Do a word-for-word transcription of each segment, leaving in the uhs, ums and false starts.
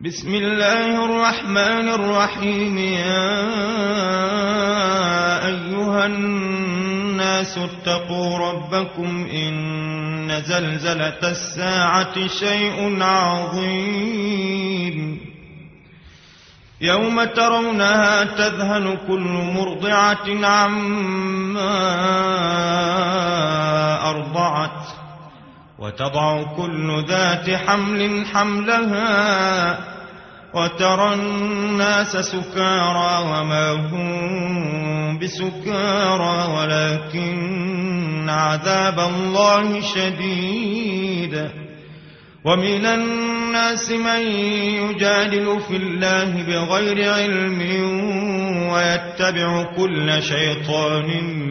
بسم الله الرحمن الرحيم. يا أيها الناس اتقوا ربكم إن زلزلة الساعة شيء عظيم يوم ترونها تذهل كل مرضعة عما أرضعت وتضع كل ذات حمل حملها وترى الناس سكارى وما هم بسكارى ولكن عذاب الله شديد. ومن الناس من يجادل في الله بغير علم ويتبع كل شيطان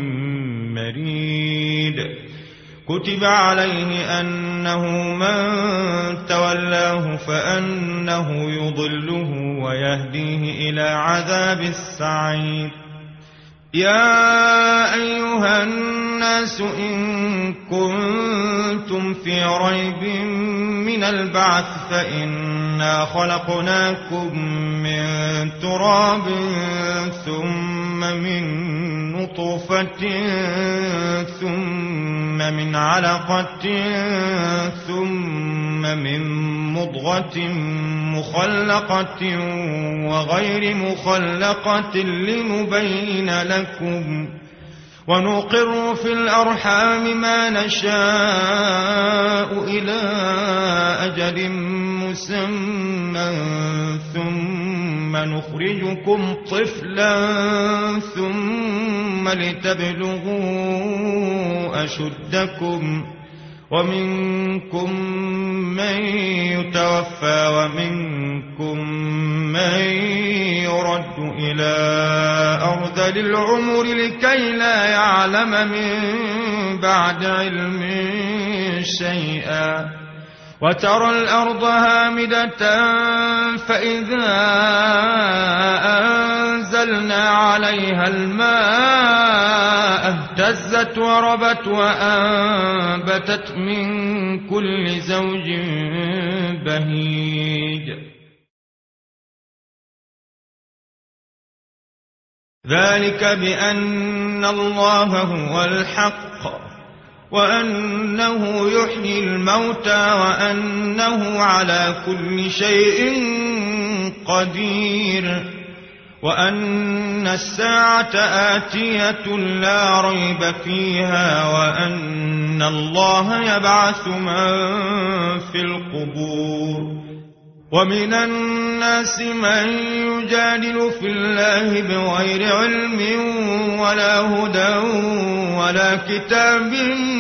مريد. كتب عليه أنه من تولاه فأنه يضله ويهديه إلى عذاب السعير. يا أيها الناس إن كنتم في ريب من البعث فإنا خلقناكم من تراب ثم من نطفة ثم من علقة ثم من مضغة مخلقة وغير مخلقة لنبين لكم ونقر في الأرحام ما نشاء إلى أجل مسمى ثم نخرجكم طفلا ثم لتبلغوا أشدكم ومنكم من يتوفى ومنكم من يرد إلى أرذل العمر لكي لا يعلم من بعد علم شيئا. وترى الأرض هامدة فإذا أنزلنا عليها الماء اهتزت وربت وأنبتت من كل زوج بهيج. ذلك بأن الله هو الحق وأنه يحيي الموتى وأنه على كل شيء قدير وأن الساعة آتية لا ريب فيها وأن الله يبعث من في القبور. ومن الناس من يجادل في الله بغير علم ولا هدى ولا كتاب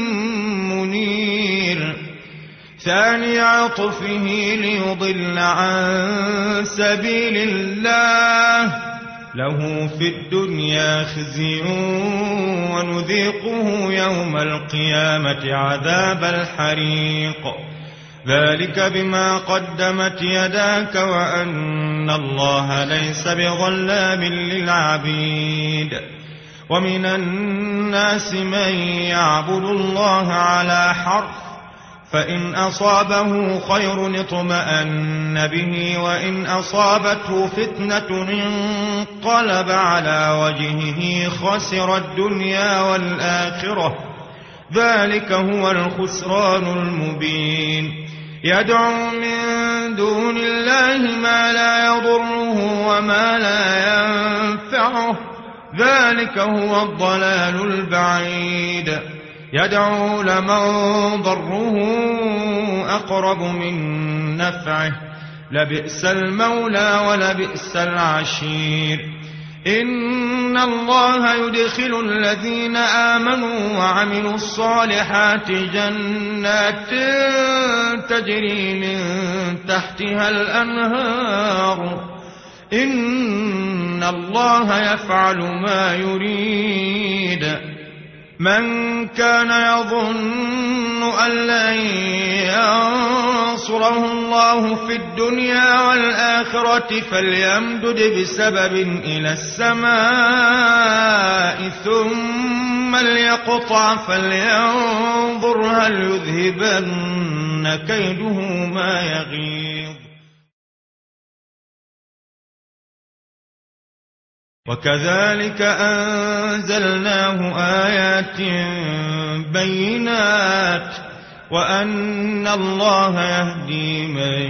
منير. ثاني عطفه ليضل عن سبيل الله له في الدنيا خزي ونذيقه يوم القيامة عذاب الحريق. ذلك بما قدمت يداك وأن الله ليس بظلام للعبيد. ومن الناس من يعبد الله على حرف فإن أصابه خير اطمأن به وإن أصابته فتنة انقلب على وجهه خسر الدنيا والآخرة. ذلك هو الخسران المبين. يدعو من دون الله ما لا يضره وما لا ينفعه ذلك هو الضلال البعيد. يدعو لمن ضره أقرب من نفعه لبئس المولى ولبئس العشير. إن الله يدخل الذين آمنوا وعملوا الصالحات جنات تجري من تحتها الأنهار. إن الله يفعل ما يريد. من كان يظن أن لن ينصره الله في الدنيا والآخرة فليمدد بسبب إلى السماء ثم ليقطع فلينظر هل يذهبن كيده ما يغيظ. وكذلك أنزلناه آيات بينات وأن الله يهدي من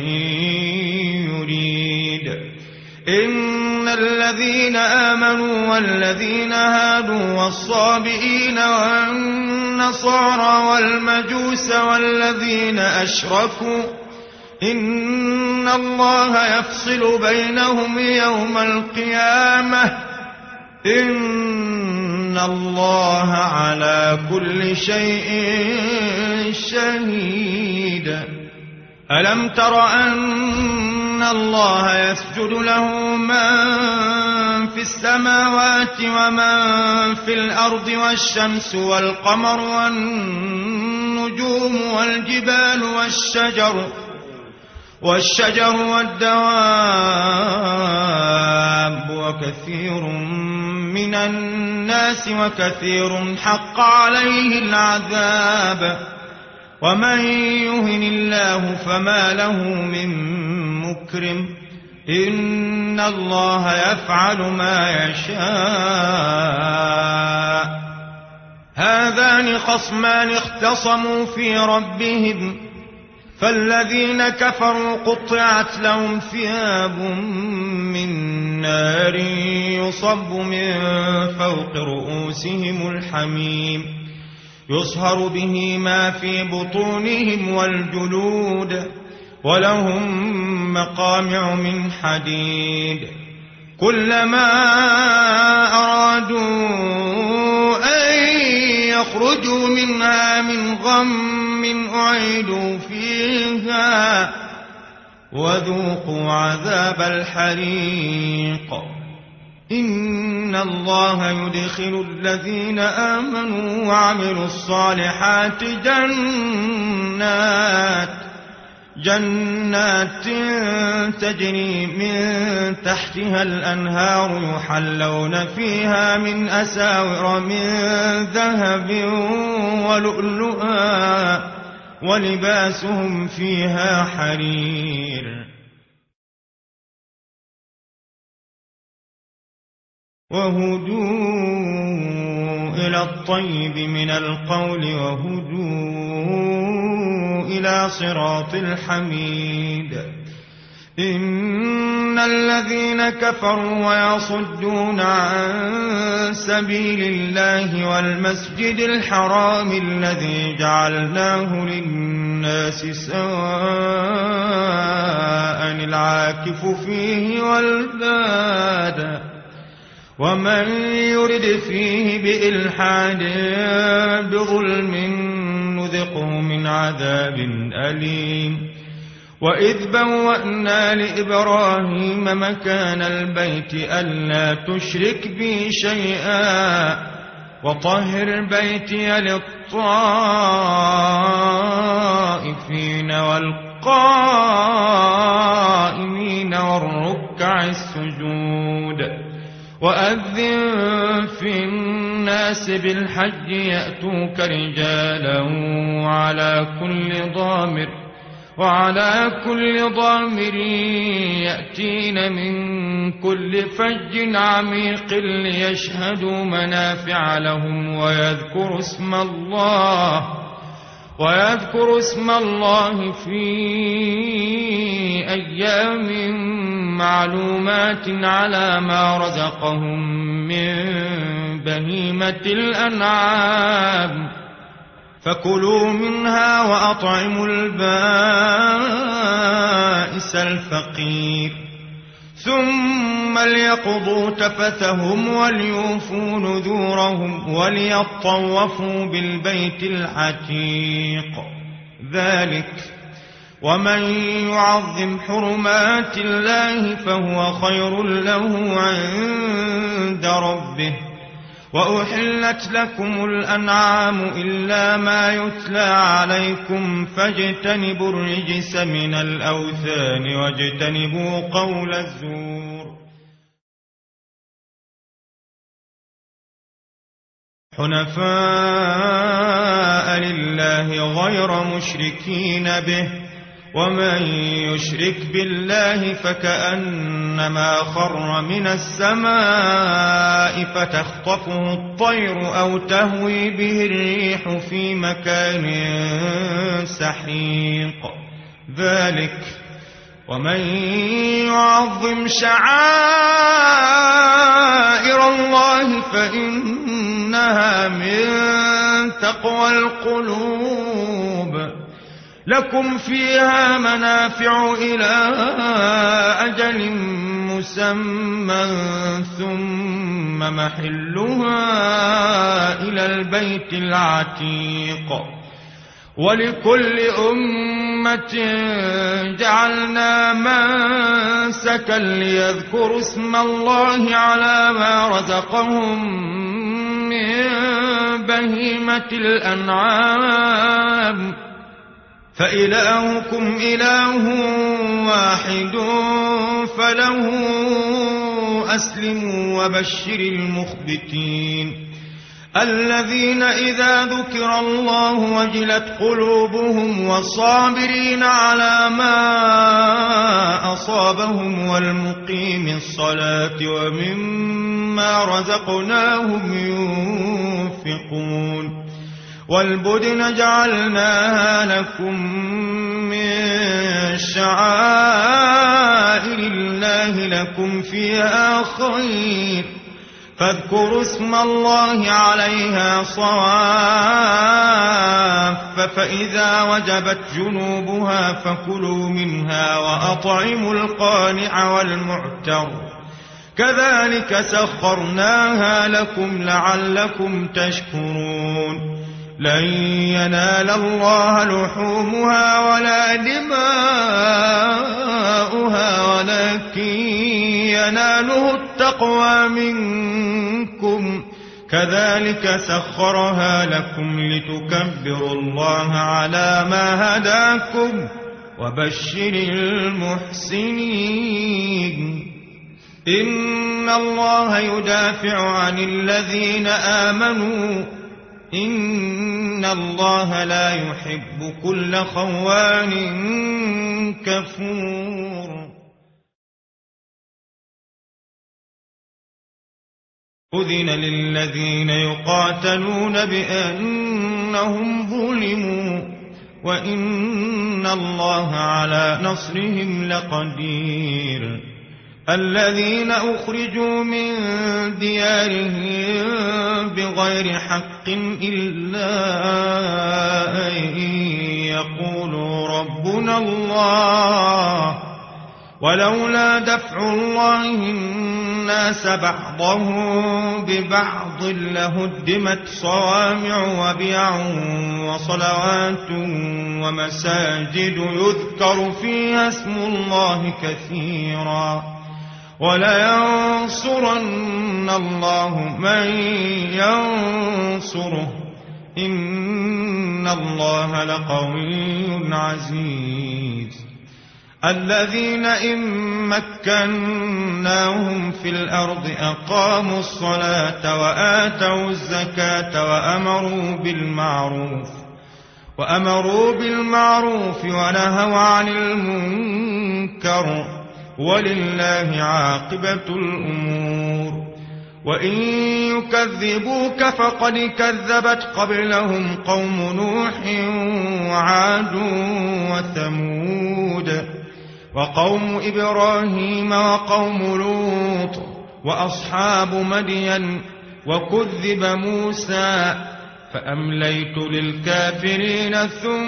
يريد. إن الذين آمنوا والذين هادوا والصابئين والنصارى والمجوس والذين أشركوا إن الله يفصل بينهم يوم القيامة إن الله على كل شيء شهيد. ألم تر أن الله يسجد له من في السماوات ومن في الأرض والشمس والقمر والنجوم والجبال والشجر والشجر والدواب وكثير من الناس وكثير حق عليه العذاب ومن يهن الله فما له من مكرم إن الله يفعل ما يشاء. هذان خصمان اختصموا في ربهم فالذين كفروا قطعت لهم ثياب من نار يصب من فوق رؤوسهم الحميم يصهر به ما في بطونهم والجلود ولهم مقامع من حديد كلما أرادوا أن يخرجوا منها من غم أعيدوا فيها وذوقوا عذاب الحريق. إن الله يدخل الذين آمنوا وعملوا الصالحات جنات جنات تجري من تحتها الأنهار يحلون فيها من أساور من ذهب ولؤلؤا ولباسهم فيها حرير. وهدوا إلى الطيب من القول وهدوا إلى صراط الحميد. إن الذين كفروا ويصدون عن سبيل الله والمسجد الحرام الذي جعلناه للناس سواء العاكف فيه والباد ومن يرد فيه بإلحاد بظلم نذقه من عذاب أليم. وإذ بوأنا لإبراهيم مكان البيت ألا تشرك بي شيئا وطهر بيتي للطائفين والقائمين والركع السجود. وأذن في الناس بالحج يأتوك رجالا وعلى كل ضامر وعلى كل ضامر يأتين من كل فج عميق ليشهدوا منافع لهم ويذكروا اسم الله ويذكروا اسم الله في أيام معلومات على ما رزقهم من بهيمة الأنعام فكلوا منها وأطعموا البائس الفقير ثم ليقضوا تفثهم وليوفوا نذورهم وليطوفوا بالبيت العتيق. ذلك ومن يعظم حرمات الله فهو خير له عند ربه. وأحلت لكم الأنعام إلا ما يتلى عليكم فاجتنبوا الرجس من الأوثان واجتنبوا قول الزور. حنفاء لله غير مشركين به ومن يشرك بالله فكأنما خر من السماء فتخطفه الطير أو تهوي به الريح في مكان سحيق. ذلك ومن يعظم شعائر الله فإنها من تقوى القلوب. لكم فيها منافع إلى أجل مسمى ثم محلها إلى البيت العتيق. ولكل أمة جعلنا منسكا ليذكروا اسم الله على ما رزقهم من بهيمة الأنعام فإلهكم إله واحد فله أسلموا وبشر المخبتين الذين إذا ذكر الله وجلت قلوبهم والصابرين على ما أصابهم والمقيم الصلاة ومما رزقناهم ينفقون. والبدن جعلناها لكم من شعائر الله لكم فيها خير فاذكروا اسم الله عليها صواف فإذا وجبت جنوبها فكلوا منها وأطعموا القانع والمعتر كذلك سخرناها لكم لعلكم تشكرون. لن ينال الله لحومها ولا دماؤها ولكن يناله التقوى منكم كذلك سخرها لكم لتكبروا الله على ما هداكم وبشر المحسنين. إن الله يدافع عن الذين آمنوا إن الله لا يحب كل خوان كفور. أذن للذين يقاتلون بأنهم ظلموا وإن الله على نصرهم لقدير. الذين أخرجوا من ديارهم بغير حق إلا أن يقولوا ربنا الله ولولا دفع الله الناس بعضهم ببعض لهدمت صوامع وبيع وصلوات ومساجد يذكر فيها اسم الله كثيرا ولينصرن الله من ينصره إن الله لقوي عزيز. الذين إن مكناهم في الأرض أقاموا الصلاة وآتوا الزكاة وأمروا بالمعروف وأمروا بالمعروف ونهوا عن المنكر ولله عاقبة الأمور. وإن يكذبوك فقد كذبت قبلهم قوم نوح وعاد وثمود وقوم إبراهيم وقوم لوط وأصحاب مدين وكذب موسى فأمليت للكافرين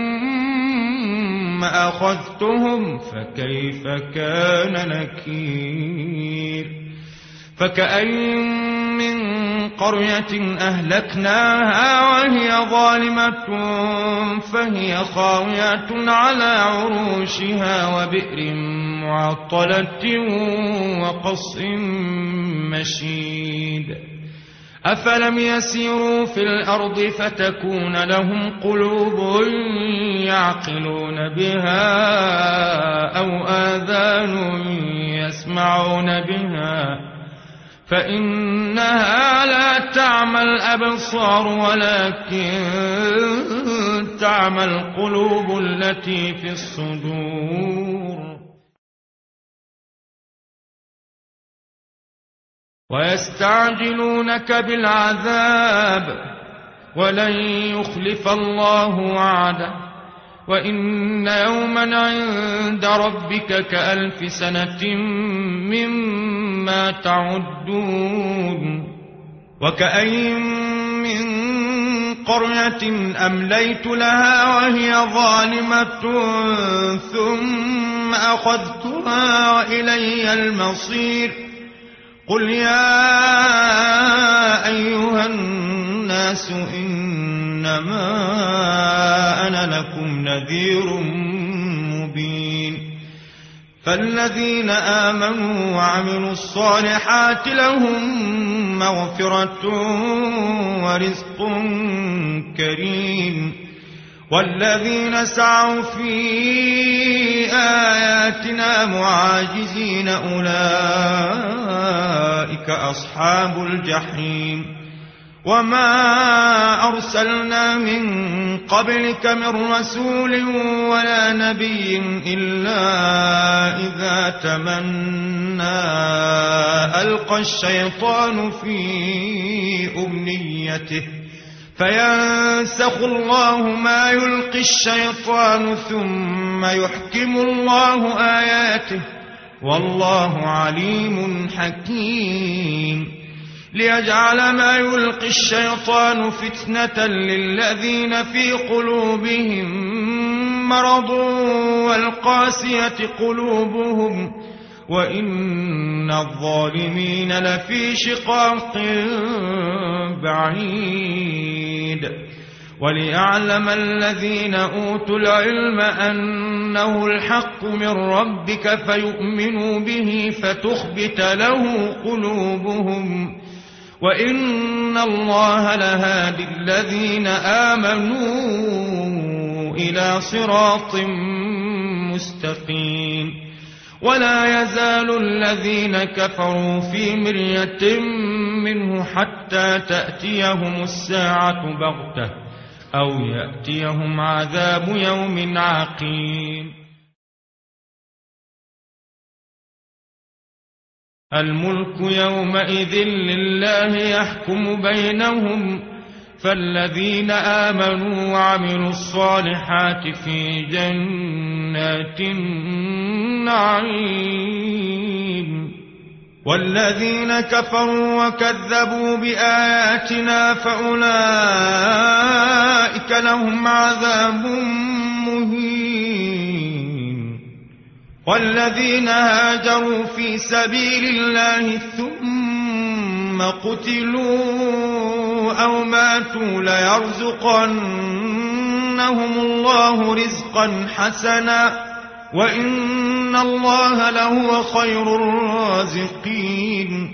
ثم أخذتهم فكيف كان نكير. فكأين من قرية أهلكناها وهي ظالمة فهي خاوية على عروشها وبئر معطلة وقصر مشيد. أفلم يسيروا في الأرض فتكون لهم قلوب يعقلون بها أو آذان يسمعون بها فإنها لا تعمى الأبصار ولكن تعمى القلوب التي في الصدور. ويستعجلونك بالعذاب ولن يخلف الله وعده وإن يوما عند ربك كألف سنة مما تعدون. وكأين من قرية أمليت لها وهي ظالمة ثم أخذتها وإلي المصير. قل يا أيها الناس إنما أنا لكم نذير مبين. فالذين آمنوا وعملوا الصالحات لهم مغفرة ورزق كريم. والذين سعوا في آياتنا معاجزين أولئك أصحاب الجحيم. وما أرسلنا من قبلك من رسول ولا نبي إلا إذا تمنى ألقى الشيطان في أمنيته فينسخ الله ما يلقي الشيطان ثم يحكم الله آياته والله عليم حكيم. ليجعل ما يلقي الشيطان فتنة للذين في قلوبهم مرض والقاسية قلوبهم وإن الظالمين لفي شقاق بعيد. وليعلم الذين أوتوا العلم أنه الحق من ربك فيؤمنوا به فتخبت له قلوبهم وإن الله لهادي الذين آمنوا إلى صراط مستقيم. ولا يزال الذين كفروا في مرية منه حتى تأتيهم الساعة بغتة أو يأتيهم عذاب يوم عقيم. الملك يومئذ لله يحكم بينهم فالذين آمنوا وعملوا الصالحات في جنات النعيم. والذين كفروا وكذبوا بآياتنا فأولئك لهم عذاب مهين. والذين هاجروا في سبيل الله ثم قتلوا أو ماتوا ليرزقنهم الله رزقا حسنا وإن الله لهو خير الرازقين.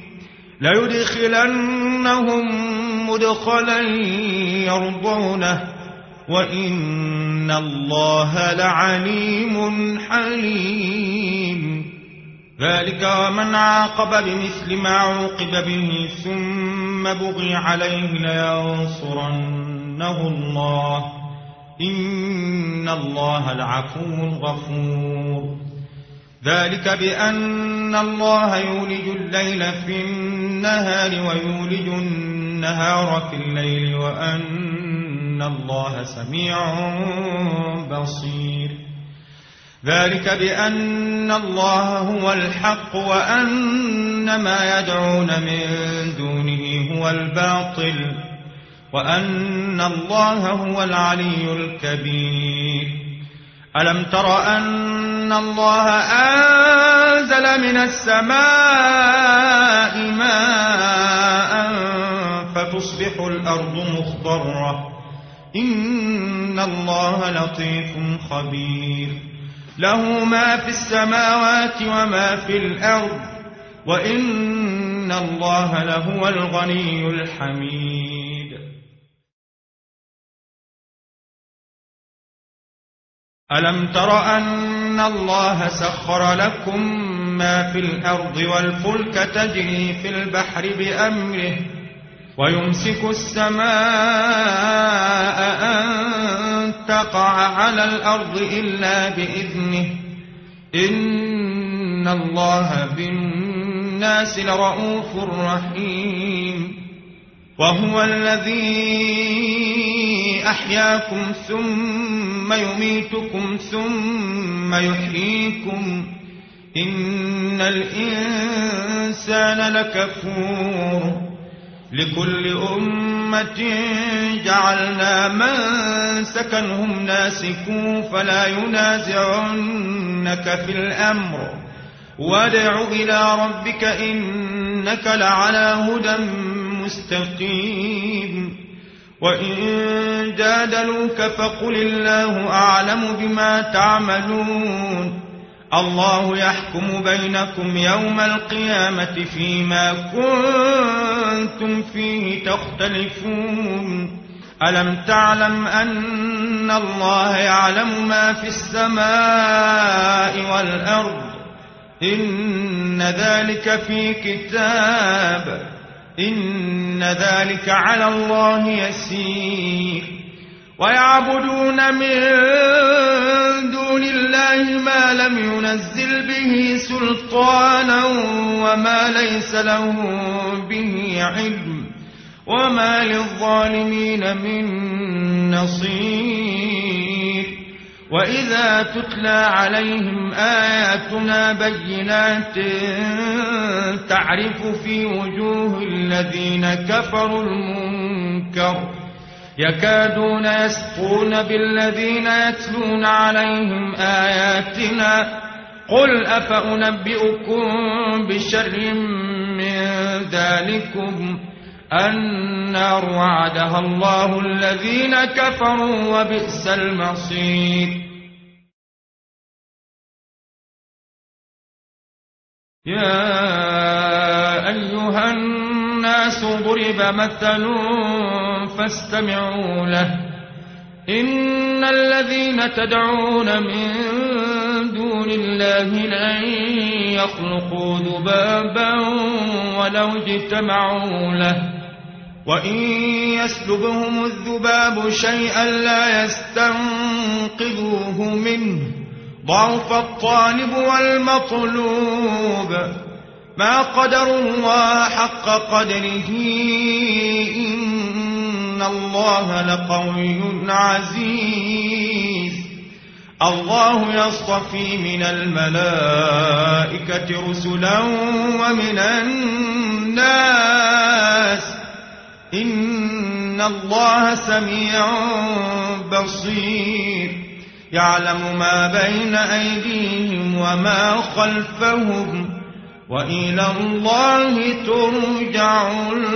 ليدخلنهم مدخلا يرضونه وإن الله لعليم حليم. ذلك ومن عاقب بمثل ما عوقب به ثم بغي عليه لينصرنه الله إن الله لعفو غفور. ذلك بأن الله يولج الليل في النهار ويولج النهار في الليل وأن الله سميع بصير. ذلك بأن الله هو الحق وأن ما يدعون من دونه هو الباطل وأن الله هو العلي الكبير. ألم تر أن الله أنزل من السماء ماء فتصبح الأرض مخضرة إن الله لطيف خبير. له ما في السماوات وما في الأرض وإن الله لهو الغني الحميد. ألم تر أن الله سخر لكم ما في الأرض والفلك تجري في البحر بأمره ويمسك السماء أن تقع على الأرض إلا بإذنه إن الله بالناس لرءوف رحيم وهو الذي أحياكم ثم يميتكم ثم يحييكم إن الإنسان لكفور لكل أمة جعلنا منسكا هم ناسكوه فلا ينازعنك في الأمر وادع إلى ربك إنك لعلى هدى مستقيم وإن جادلوك فقل الله أعلم بما تعملون الله يحكم بينكم يوم القيامة فيما كنتم فيه تختلفون ألم تعلم أن الله يعلم ما في السماء والأرض إن ذلك في كتاب إن ذلك على الله يسير ويعبدون من دون الله ما لم ينزل به سلطانا وما ليس له به علم وما للظالمين من نصير وإذا تتلى عليهم آياتنا بينات تعرف في وجوه الذين كفروا المنكر يكادون يسطون بالذين يتلون عليهم آياتنا قل أفأنبئكم بشر من ذلكم النار وعدها الله الذين كفروا وبئس المصير يا أيها الناس ضرب مثل فاستمعوا له إن الذين تدعون من دون الله لن يخلقوا ذبابا ولو اجتمعوا له وإن يسلبهم الذباب شيئا لا يستنقذوه منه ضعف الطالب والمطلوب ما قدروا الله حق قدره إن الله لقوي عزيز الله يصطفي من الملائكة رسلا ومن الناس إن الله سميع بصير يعلم ما بين أيديهم وما خلفهم وإلى الله ترجع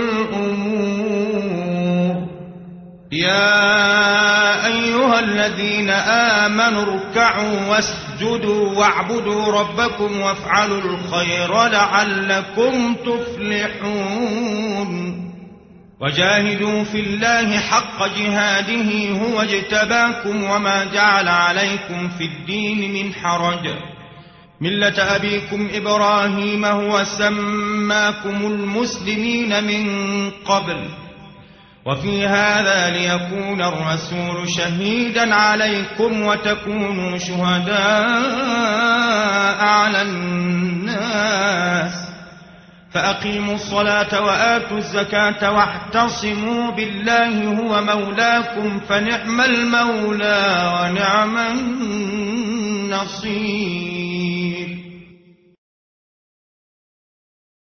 الأمور يا أيها الذين آمنوا اركعوا واسجدوا واعبدوا ربكم وافعلوا الخير لعلكم تفلحون وجاهدوا في الله حق جهاده هو اجتباكم وما جعل عليكم في الدين من حرج ملة أبيكم إبراهيم هو سماكم المسلمين من قبل وفي هذا ليكون الرسول شهيدا عليكم وتكونوا شهداء على الناس فأقيموا الصلاة وآتوا الزكاة واعتصموا بالله هو مولاكم فنعم المولى ونعم النصير